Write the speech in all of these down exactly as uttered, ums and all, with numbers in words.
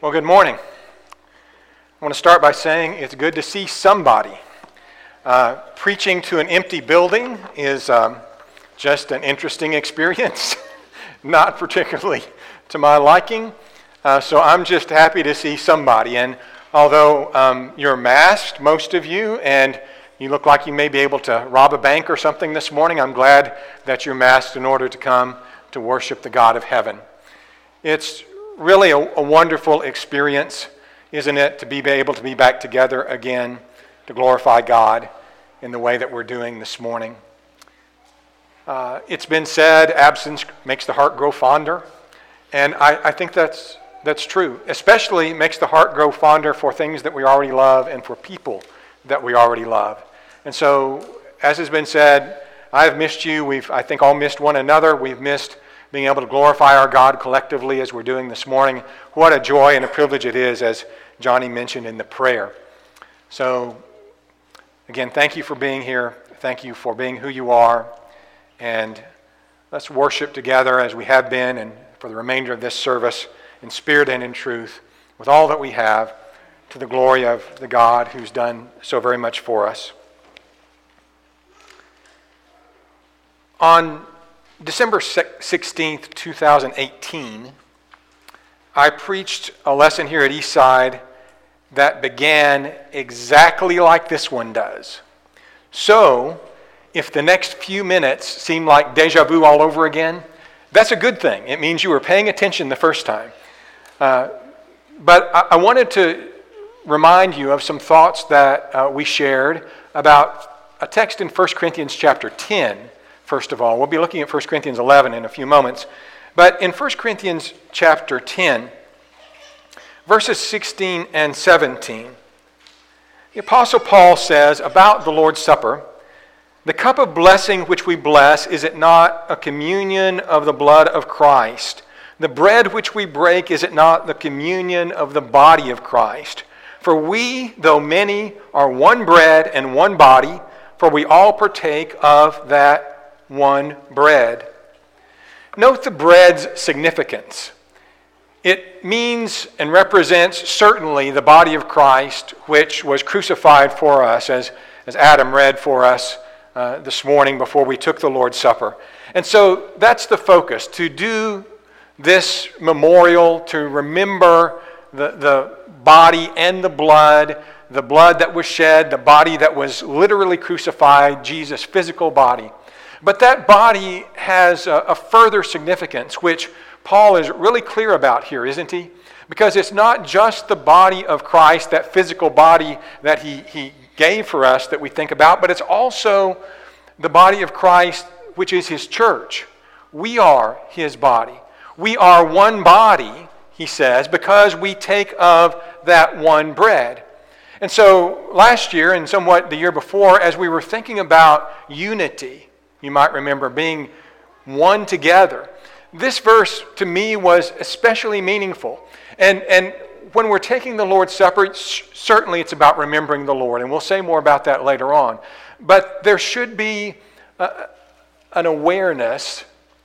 Well, good morning. I want to start by saying it's good to see somebody. Uh, preaching to an empty building is um, just an interesting experience, not particularly to my liking. Uh, so I'm just happy to see somebody. And although um, you're masked, most of you, and you look like you may be able to rob a bank or something this morning, I'm glad that you're masked in order to come to worship the God of heaven. It's really a, a wonderful experience, isn't it, to be able to be back together again to glorify God in the way that we're doing this morning. Uh, it's been said, absence makes the heart grow fonder, and I, I think that's that's true. Especially makes the heart grow fonder for things that we already love and for people that we already love. And so, as has been said, I have missed you. We've, I think, all missed one another. We've missed being able to glorify our God collectively as we're doing this morning. What a joy and a privilege it is, as Johnny mentioned in the prayer. So, again, thank you for being here. Thank you for being who you are. And let's worship together as we have been and for the remainder of this service in spirit and in truth with all that we have to the glory of the God who's done so very much for us. On December sixteenth, twenty eighteen, I preached a lesson here at Eastside that began exactly like this one does. So, if the next few minutes seem like deja vu all over again, that's a good thing. It means you were paying attention the first time. Uh, but I, I wanted to remind you of some thoughts that uh, we shared about a text in First Corinthians chapter ten. First of all, we'll be looking at First Corinthians eleven in a few moments. But in First Corinthians chapter ten, verses sixteen and seventeen, the Apostle Paul says about the Lord's Supper, "The cup of blessing which we bless, is it not a communion of the blood of Christ? The bread which we break, is it not the communion of the body of Christ? For we, though many, are one bread and one body, for we all partake of that one bread." Note the bread's significance. It means and represents certainly the body of Christ, which was crucified for us, as, as Adam read for us uh, this morning before we took the Lord's Supper. And so that's the focus, to do this memorial, to remember the, the body and the blood, the blood that was shed, the body that was literally crucified, Jesus' physical body. But that body has a, a further significance, which Paul is really clear about here, isn't he? Because it's not just the body of Christ, that physical body that he, he gave for us that we think about, but it's also the body of Christ, which is his church. We are his body. We are one body, he says, because we take of that one bread. And so last year, and somewhat the year before, as we were thinking about unity, you might remember being one together, this verse to me was especially meaningful. And, and when we're taking the Lord's Supper, certainly it's about remembering the Lord, and we'll say more about that later on. But there should be a, an awareness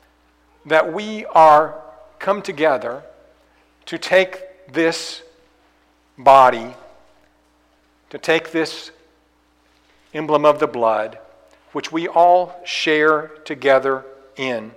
that we are come together to take this body, to take this emblem of the blood, which we all share together in.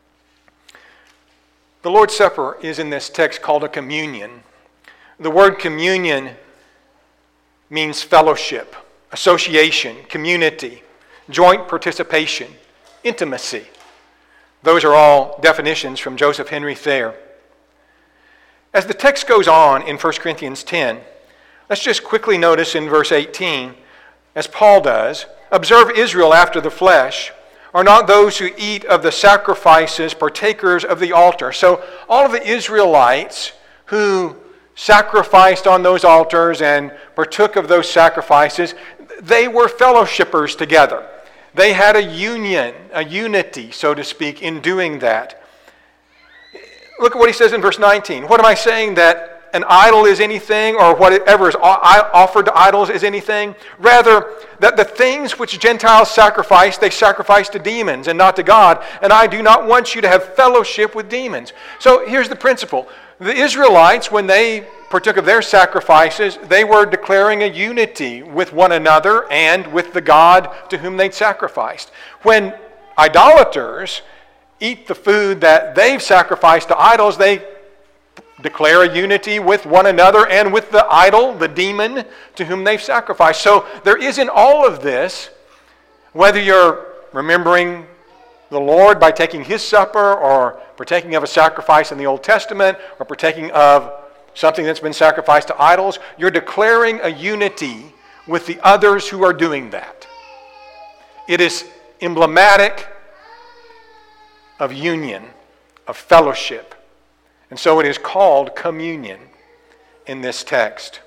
The Lord's Supper is in this text called a communion. The word communion means fellowship, association, community, joint participation, intimacy. Those are all definitions from Joseph Henry Thayer. As the text goes on in First Corinthians ten, let's just quickly notice in verse eighteen, as Paul does, "Observe Israel after the flesh. Are not those who eat of the sacrifices partakers of the altar?" So all of the Israelites who sacrificed on those altars and partook of those sacrifices, they were fellowshippers together. They had a union, a unity, so to speak, in doing that. Look at what he says in verse nineteen. "What am I saying? That an idol is anything, or whatever is offered to idols is anything. Rather, that the things which Gentiles sacrifice, they sacrifice to demons and not to God. And I do not want you to have fellowship with demons. So here's the principle. The Israelites, when they partook of their sacrifices, they were declaring a unity with one another and with the God to whom they'd sacrificed. When idolaters eat the food that they've sacrificed to idols, they declare a unity with one another and with the idol, the demon, to whom they've sacrificed. So there is in all of this, whether you're remembering the Lord by taking His supper, or partaking of a sacrifice in the Old Testament, or partaking of something that's been sacrificed to idols, you're declaring a unity with the others who are doing that. It is emblematic of union, of fellowship. And so it is called communion in this text.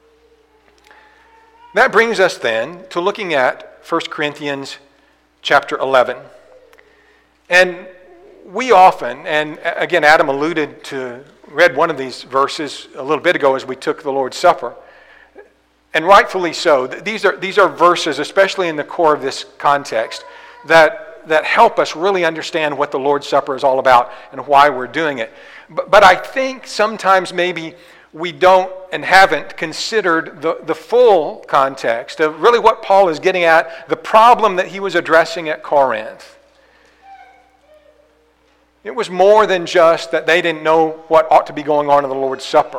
That brings us then to looking at First Corinthians chapter eleven. And we often, and again Adam alluded to, read one of these verses a little bit ago as we took the Lord's Supper. And rightfully so. These are, these are verses, especially in the core of this context, that, that help us really understand what the Lord's Supper is all about and why we're doing it. But, but I think sometimes maybe we don't and haven't considered the, the full context of really what Paul is getting at, the problem that he was addressing at Corinth. It was more than just that they didn't know what ought to be going on in the Lord's Supper.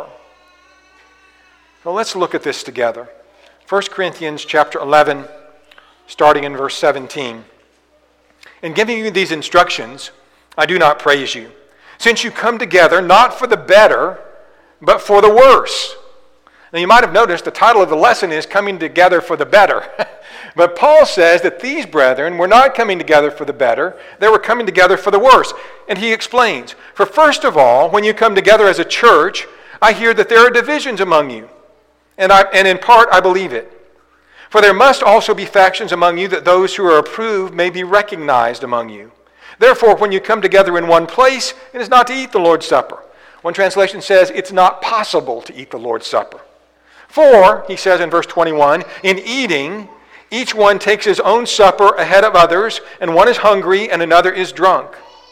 So let's look at this together. First Corinthians chapter eleven, starting in verse seventeen. In giving you these instructions, I do not praise you, since you come together not for the better, but for the worse. Now you might have noticed the title of the lesson is Coming Together for the Better. But Paul says that these brethren were not coming together for the better, they were coming together for the worse. And he explains, for first of all, when you come together as a church, I hear that there are divisions among you. And, I, and in part I believe it. For there must also be factions among you, that those who are approved may be recognized among you. Therefore, when you come together in one place, it is not to eat the Lord's Supper. One translation says it's not possible to eat the Lord's Supper. For, he says in verse twenty-one, in eating, each one takes his own supper ahead of others, and one is hungry and another is drunk.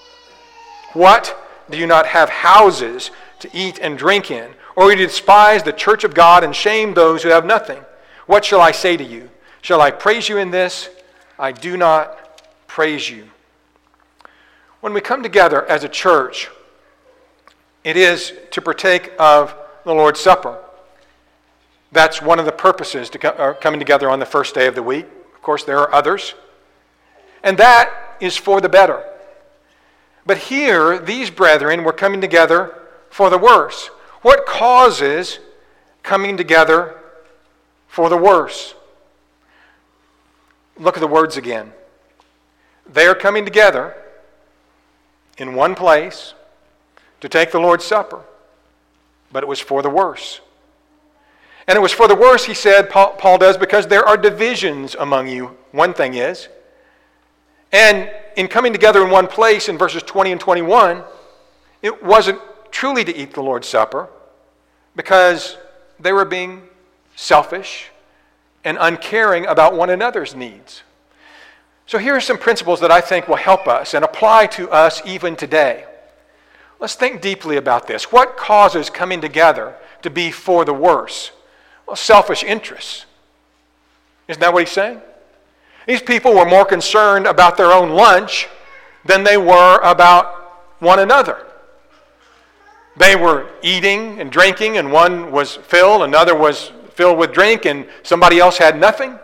What? Do you not have houses to eat and drink in? Or you despise the church of God and shame those who have nothing? What shall I say to you? Shall I praise you in this? I do not praise you. When we come together as a church, it is to partake of the Lord's Supper. That's one of the purposes to come, coming together on the first day of the week. Of course, there are others. And that is for the better. But here, these brethren were coming together for the worse. What causes coming together for the worse? Look at the words again. They are coming together in one place to take the Lord's Supper, but it was for the worse. And it was for the worse, he said, Paul, Paul does, because there are divisions among you. One thing is. And in coming together in one place, in verses twenty and twenty-one, it wasn't truly to eat the Lord's Supper, because they were being selfish and uncaring about one another's needs. So here are some principles that I think will help us and apply to us even today. Let's think deeply about this. What causes coming together to be for the worse? Well, selfish interests. Isn't that what he's saying? These people were more concerned about their own lunch than they were about one another. They were eating and drinking, and one was filled, another was filled with drink, and somebody else had nothing.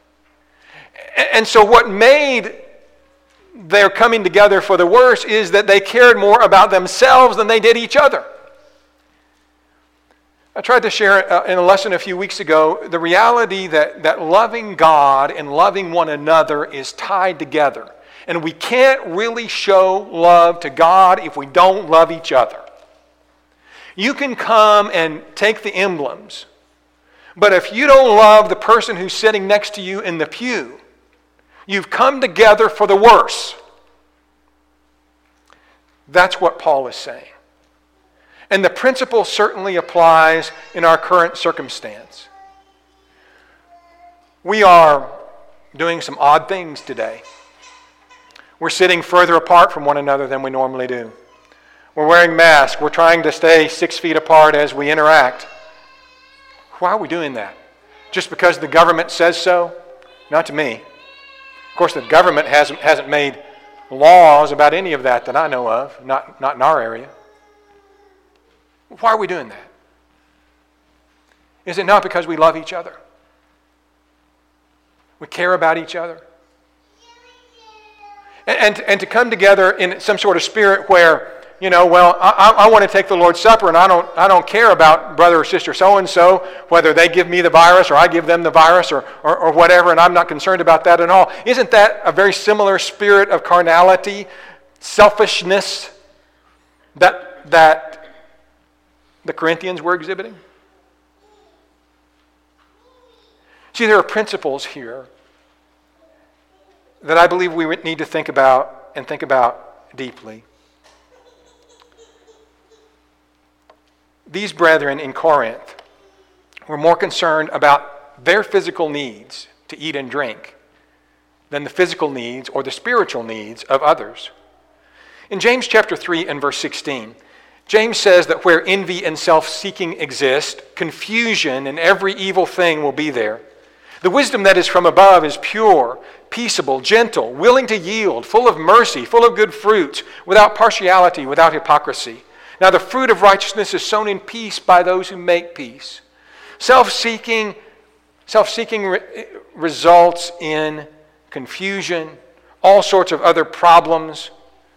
And so what made their coming together for the worse is that they cared more about themselves than they did each other. I tried to share in a lesson a few weeks ago the reality that, that loving God and loving one another is tied together. And we can't really show love to God if we don't love each other. You can come and take the emblems, but if you don't love the person who's sitting next to you in the pew, you've come together for the worse. That's what Paul is saying. And the principle certainly applies in our current circumstance. We are doing some odd things today. We're sitting further apart from one another than we normally do. We're wearing masks. We're trying to stay six feet apart as we interact. Why are we doing that? Just because the government says so? Not to me. Of course, the government hasn't, hasn't made laws about any of that that I know of, not, not in our area. Why are we doing that? Is it not because we love each other? We care about each other? And, and, and to come together in some sort of spirit where, you know, well, I, I want to take the Lord's Supper and I don't, I don't care about brother or sister so-and-so, whether they give me the virus or I give them the virus or, or, or whatever, and I'm not concerned about that at all. Isn't that a very similar spirit of carnality, selfishness that, that the Corinthians were exhibiting? See, there are principles here that I believe we need to think about and think about deeply. These brethren in Corinth were more concerned about their physical needs to eat and drink than the physical needs or the spiritual needs of others. In James chapter three and verse sixteen, James says that where envy and self-seeking exist, confusion and every evil thing will be there. The wisdom that is from above is pure, peaceable, gentle, willing to yield, full of mercy, full of good fruits, without partiality, without hypocrisy. Now the fruit of righteousness is sown in peace by those who make peace. Self-seeking, self-seeking re- results in confusion, all sorts of other problems.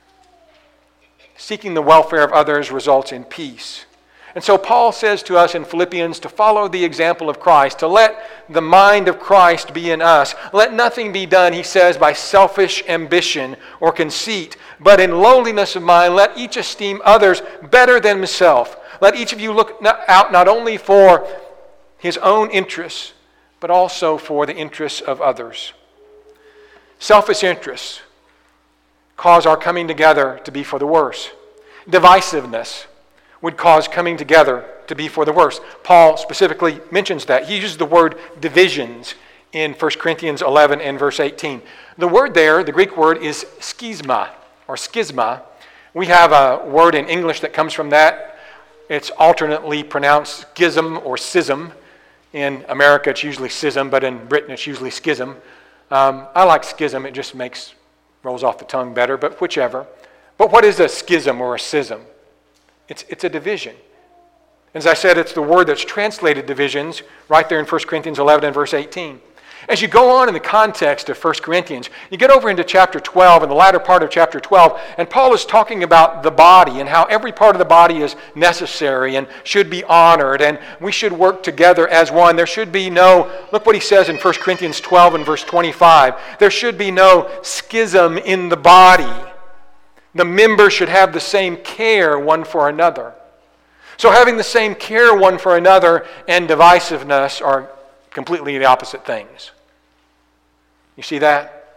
Seeking the welfare of others results in peace. And so Paul says to us in Philippians to follow the example of Christ, to let the mind of Christ be in us. Let nothing be done, he says, by selfish ambition or conceit, but in lowliness of mind, let each esteem others better than himself. Let each of you look out not only for his own interests, but also for the interests of others. Selfish interests cause our coming together to be for the worse. Divisiveness would cause coming together to be for the worse. Paul specifically mentions that. He uses the word divisions in First Corinthians eleven and verse eighteen. The word there, the Greek word, is schisma or schisma. We have a word in English that comes from that. It's alternately pronounced schism or schism. In America, it's usually schism, but in Britain, it's usually schism. Um, I like schism. It just makes, rolls off the tongue better, but whichever. But what is a schism or a schism? It's, it's a division. As I said, it's the word that's translated divisions right there in First Corinthians eleven and verse eighteen. As you go on in the context of First Corinthians, you get over into chapter twelve, and the latter part of chapter twelve, and Paul is talking about the body and how every part of the body is necessary and should be honored, and we should work together as one. There should be no, look what he says in First Corinthians twelve and verse twenty-five, there should be no schism in the body. The members should have the same care one for another. So having the same care one for another and divisiveness are completely the opposite things. You see that?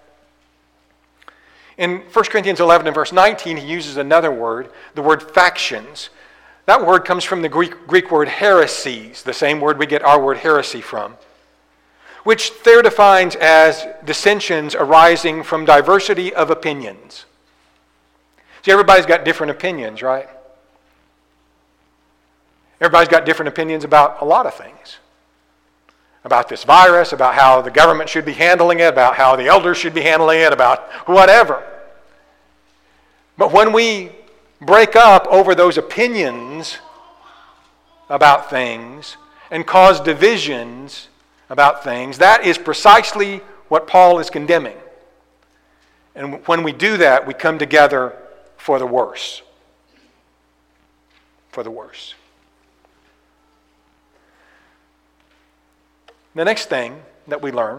In First Corinthians eleven and verse nineteen, he uses another word, the word factions. That word comes from the Greek, Greek word heresies, the same word we get our word heresy from, which there defines as dissensions arising from diversity of opinions. See, everybody's got different opinions, right? Everybody's got different opinions about a lot of things. About this virus, about how the government should be handling it, about how the elders should be handling it, about whatever. But when we break up over those opinions about things and cause divisions about things, that is precisely what Paul is condemning. And when we do that, we come together for the worse. For the worse. The next thing that we learn,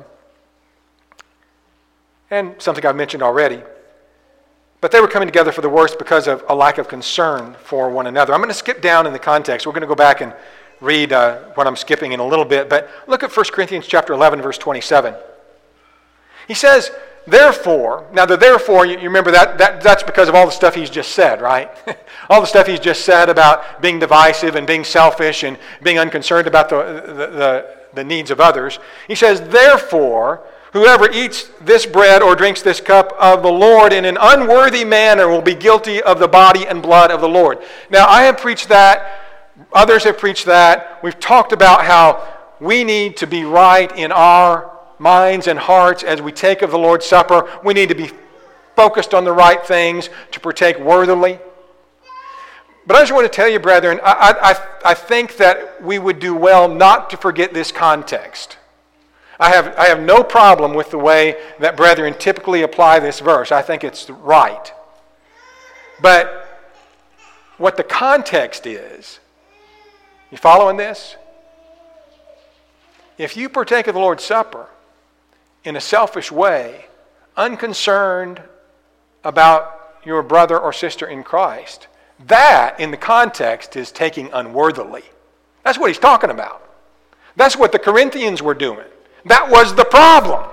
and something I've mentioned already, but they were coming together for the worse because of a lack of concern for one another. I'm going to skip down in the context. We're going to go back and read uh, what I'm skipping in a little bit, but look at First Corinthians chapter eleven, verse twenty-seven. He says, therefore, now the therefore, you, you remember that, that that's because of all the stuff he's just said, right? All the stuff he's just said about being divisive and being selfish and being unconcerned about the, the, the, the needs of others. He says, therefore, whoever eats this bread or drinks this cup of the Lord in an unworthy manner will be guilty of the body and blood of the Lord. Now, I have preached that. Others have preached that. We've talked about how we need to be right in our minds and hearts as we take of the Lord's Supper. We need to be focused on the right things to partake worthily. But I just want to tell you, brethren, I, I, I think that we would do well not to forget this context. I have, I have no problem with the way that brethren typically apply this verse. I think it's right. But what the context is, you following this? If you partake of the Lord's Supper in a selfish way, unconcerned about your brother or sister in Christ, that, in the context, is taking unworthily. That's what he's talking about. That's what the Corinthians were doing. That was the problem.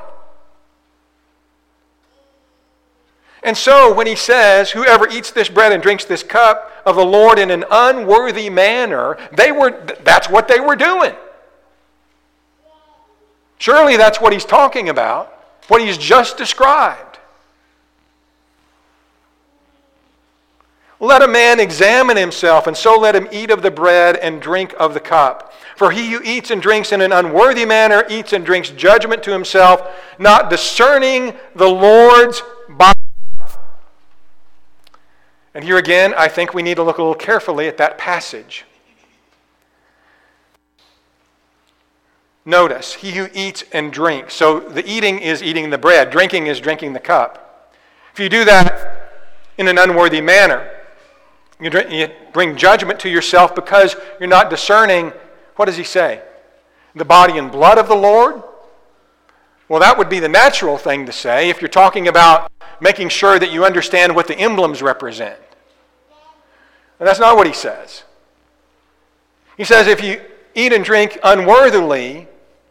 And so, when he says, whoever eats this bread and drinks this cup of the Lord in an unworthy manner, they were, that's what they were doing. Surely that's what he's talking about, what he's just described. Let a man examine himself, and so let him eat of the bread and drink of the cup. For he who eats and drinks in an unworthy manner eats and drinks judgment to himself, not discerning the Lord's body. And here again, I think we need to look a little carefully at that passage. Notice, he who eats and drinks. So the eating is eating the bread. Drinking is drinking the cup. If you do that in an unworthy manner, you, drink, you bring judgment to yourself because you're not discerning, what does he say? The body and blood of the Lord? Well, that would be the natural thing to say if you're talking about making sure that you understand what the emblems represent. And that's not what he says. He says if you eat and drink unworthily,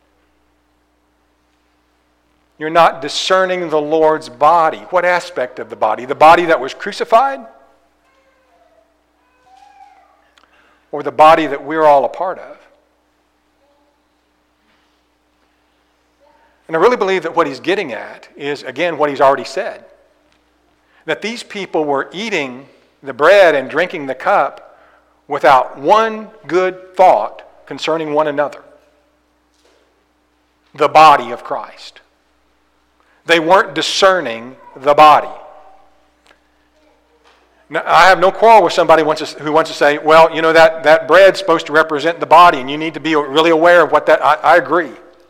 you're not discerning the Lord's body. What aspect of the body? The body that was crucified? Or the body that we're all a part of? And I really believe that what he's getting at is, again, what he's already said. That these people were eating the bread and drinking the cup without one good thought concerning one another. The body of Christ. They weren't discerning the body. Now, I have no quarrel with somebody who wants to, who wants to say, well, you know, that, that bread's supposed to represent the body, and you need to be really aware of what that... I, I agree.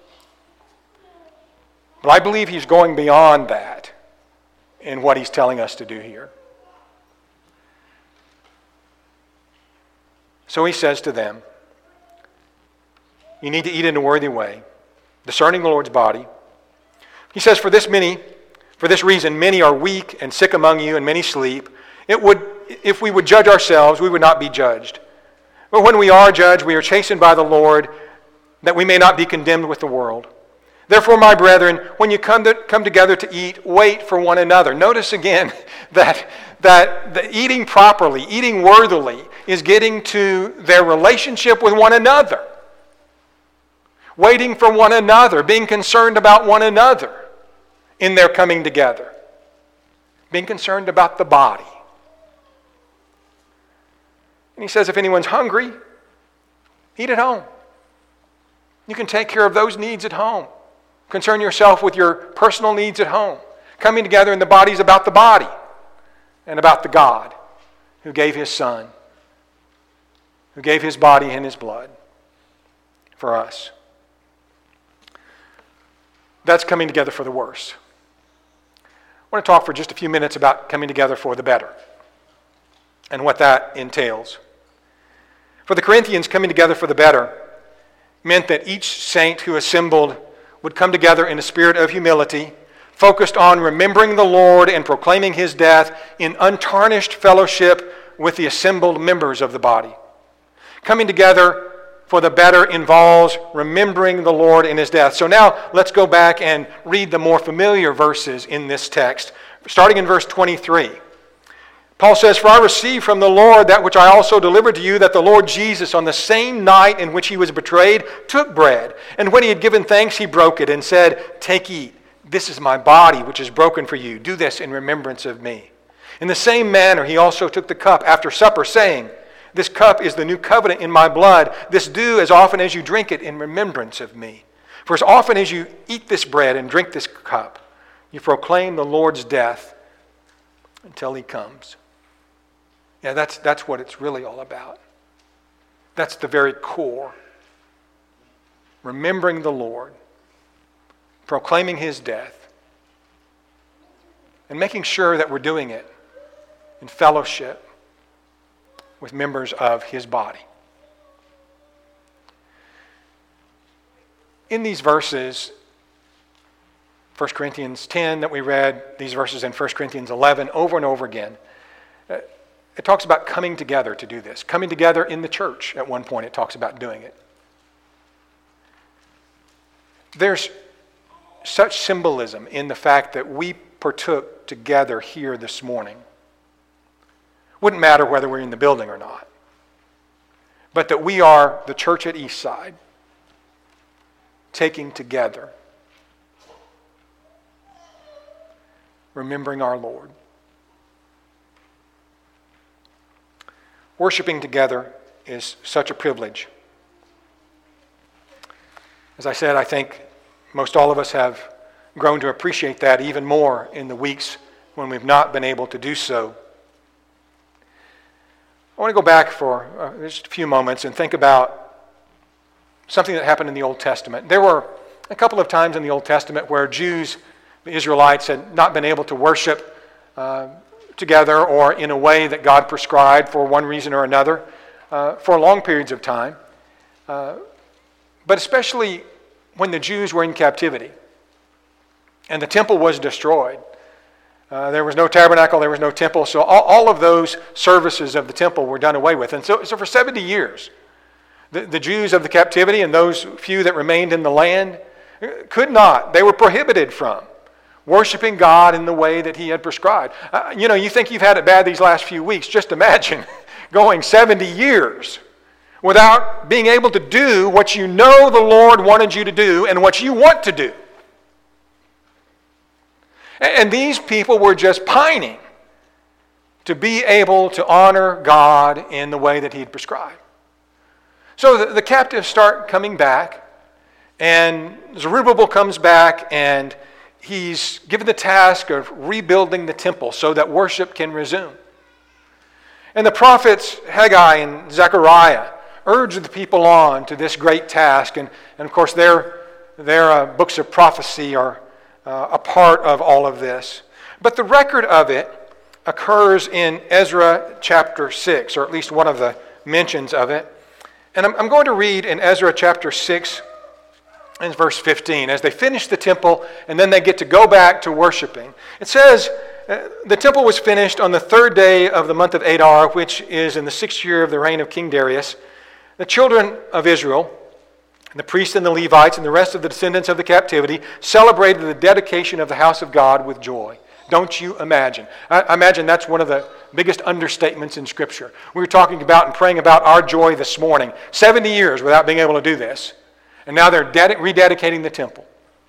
But I believe he's going beyond that in what he's telling us to do here. So he says to them, you need to eat in a worthy way, discerning the Lord's body. He says, for this many, for this reason, many are weak and sick among you, and many sleep. It would, if we would judge ourselves, we would not be judged. But when we are judged, we are chastened by the Lord, that we may not be condemned with the world. Therefore, my brethren, when you come to, come together to eat, wait for one another. Notice again that, that the eating properly, eating worthily, is getting to their relationship with one another. Waiting for one another, being concerned about one another in their coming together. Being concerned about the body. And he says, if anyone's hungry, eat at home. You can take care of those needs at home. Concern yourself with your personal needs at home. Coming together in the body is about the body and about the God who gave his Son, who gave his body and his blood for us. That's coming together for the worse. I want to talk for just a few minutes about coming together for the better and what that entails. For the Corinthians, coming together for the better meant that each saint who assembled would come together in a spirit of humility, focused on remembering the Lord and proclaiming his death in untarnished fellowship with the assembled members of the body. Coming together for the better involves remembering the Lord in his death. So now let's go back and read the more familiar verses in this text, starting in verse twenty-three. Paul says, "For I received from the Lord that which I also delivered to you, that the Lord Jesus, on the same night in which he was betrayed, took bread. And when he had given thanks, he broke it and said, 'Take, eat. This is my body, which is broken for you. Do this in remembrance of me.' In the same manner, he also took the cup after supper, saying, 'This cup is the new covenant in my blood. This do as often as you drink it in remembrance of me. For as often as you eat this bread and drink this cup, you proclaim the Lord's death until he comes.'" Yeah, that's, that's what it's really all about. That's the very core. Remembering the Lord, proclaiming his death, and making sure that we're doing it in fellowship with members of his body. In these verses, First Corinthians ten that we read, these verses in First Corinthians eleven, over and over again, it talks about coming together to do this. Coming together in the church, at one point, it talks about doing it. There's such symbolism in the fact that we partook together here this morning. Wouldn't matter whether we're in the building or not. But that we are the church at Eastside, taking together, remembering our Lord. Worshiping together is such a privilege. As I said, I think most all of us have grown to appreciate that even more in the weeks when we've not been able to do so. I want to go back for uh, just a few moments and think about something that happened in the Old Testament. There were a couple of times in the Old Testament where Jews, the Israelites, had not been able to worship uh, together or in a way that God prescribed for one reason or another uh, for long periods of time. Uh, but especially when the Jews were in captivity and the temple was destroyed. Uh, there was no tabernacle, there was no temple, so all, all of those services of the temple were done away with. And so, so for seventy years, the, the Jews of the captivity and those few that remained in the land could not, they were prohibited from worshiping God in the way that he had prescribed. Uh, you know, you think you've had it bad these last few weeks. Just imagine going seventy years without being able to do what you know the Lord wanted you to do and what you want to do. And these people were just pining to be able to honor God in the way that he'd prescribed. So the, the captives start coming back, and Zerubbabel comes back, and he's given the task of rebuilding the temple so that worship can resume. And the prophets Haggai and Zechariah urge the people on to this great task. And, and of course, their, their uh, books of prophecy are uh, a part of all of this. But the record of it occurs in Ezra chapter six, or at least one of the mentions of it. And I'm, I'm going to read in Ezra chapter six, in verse fifteen, as they finish the temple and then they get to go back to worshiping. It says, uh, the temple was finished on the third day of the month of Adar, which is in the sixth year of the reign of King Darius. The children of Israel, the priests and the Levites and the rest of the descendants of the captivity celebrated the dedication of the house of God with joy. Don't you imagine? I, I imagine that's one of the biggest understatements in Scripture. We were talking about and praying about our joy this morning. seventy years without being able to do this. And now they're ded- rededicating the temple.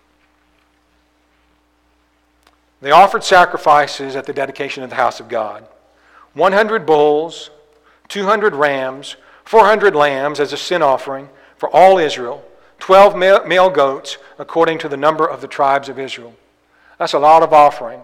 They offered sacrifices at the dedication of the house of God. one hundred bulls, two hundred rams, four hundred lambs as a sin offering for all Israel, twelve male, male goats according to the number of the tribes of Israel. That's a lot of offering.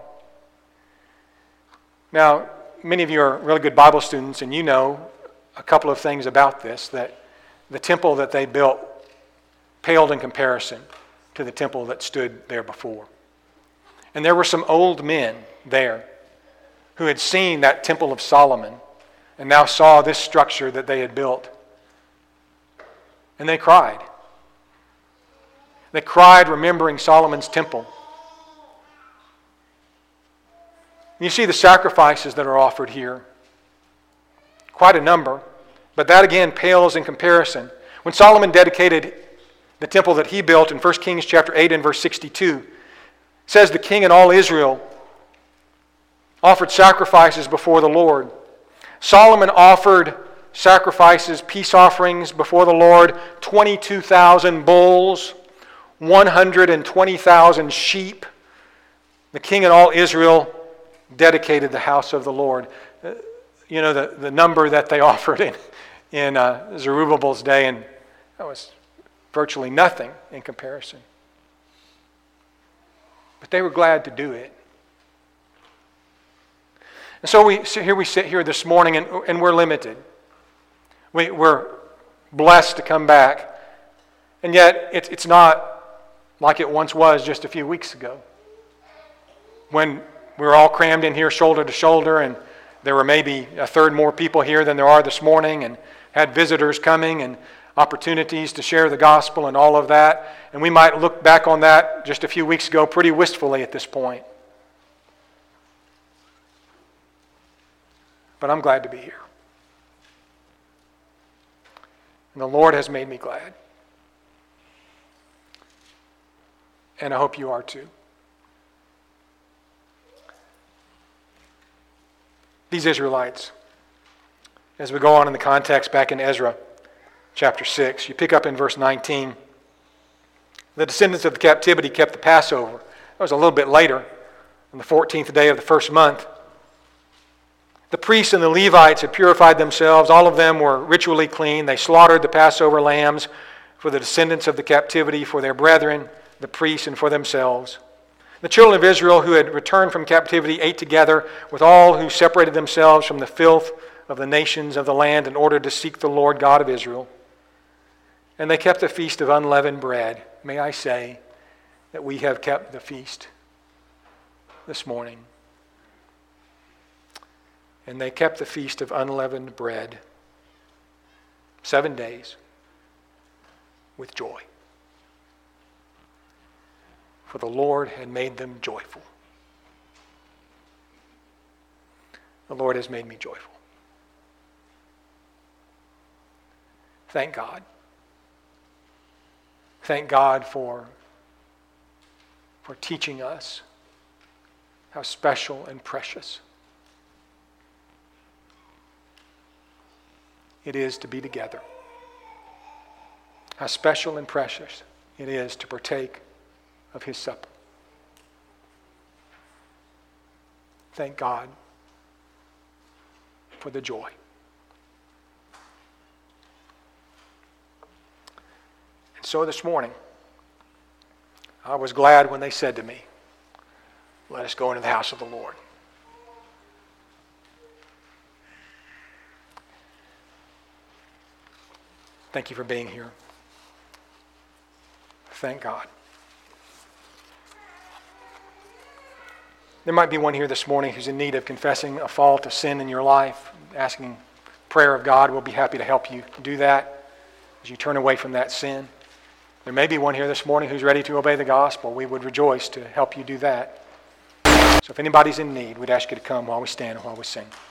Now, many of you are really good Bible students, and you know a couple of things about this, that the temple that they built paled in comparison to the temple that stood there before. And there were some old men there who had seen that temple of Solomon and now saw this structure that they had built. And they cried. They cried remembering Solomon's temple. You see the sacrifices that are offered here. Quite a number. But that again pales in comparison When Solomon dedicated the temple that he built in First Kings chapter eight and verse sixty-two, it says the king and all Israel offered sacrifices before the Lord. Solomon offered sacrifices, peace offerings before the Lord, twenty-two thousand bulls, one hundred twenty thousand sheep. The king and all Israel dedicated the house of the Lord. Uh, you know, the, the number that they offered in, in uh, Zerubbabel's day, and that was virtually nothing in comparison. But they were glad to do it. And so we here we sit here this morning, and, and we're limited. We, we're blessed to come back. And yet, it's, it's not like it once was just a few weeks ago, when we were all crammed in here shoulder to shoulder, and there were maybe a third more people here than there are this morning, and had visitors coming and opportunities to share the gospel and all of that. And we might look back on that just a few weeks ago pretty wistfully at this point. But I'm glad to be here. And the Lord has made me glad. And I hope you are too. These Israelites, as we go on in the context back in Ezra chapter six, you pick up in verse nineteen. The descendants of the captivity kept the Passover. That was a little bit later, on the fourteenth day of the first month. The priests and the Levites had purified themselves. All of them were ritually clean. They slaughtered the Passover lambs for the descendants of the captivity, for their brethren, the priests, and for themselves. The children of Israel who had returned from captivity ate together with all who separated themselves from the filth of the nations of the land in order to seek the Lord God of Israel. And they kept the feast of unleavened bread. May I say that we have kept the feast this morning. And they kept the feast of unleavened bread seven days with joy. For the Lord had made them joyful. The Lord has made me joyful. Thank God. Thank God for, for teaching us how special and precious it is to be together. How special and precious it is to partake of His supper. Thank God for the joy. And so this morning, I was glad when they said to me, "Let us go into the house of the Lord." Thank you for being here. Thank God. There might be one here this morning who's in need of confessing a fault, a sin in your life, asking prayer of God. We'll be happy to help you do that as you turn away from that sin. There may be one here this morning who's ready to obey the gospel. We would rejoice to help you do that. So if anybody's in need, we'd ask you to come while we stand and while we sing.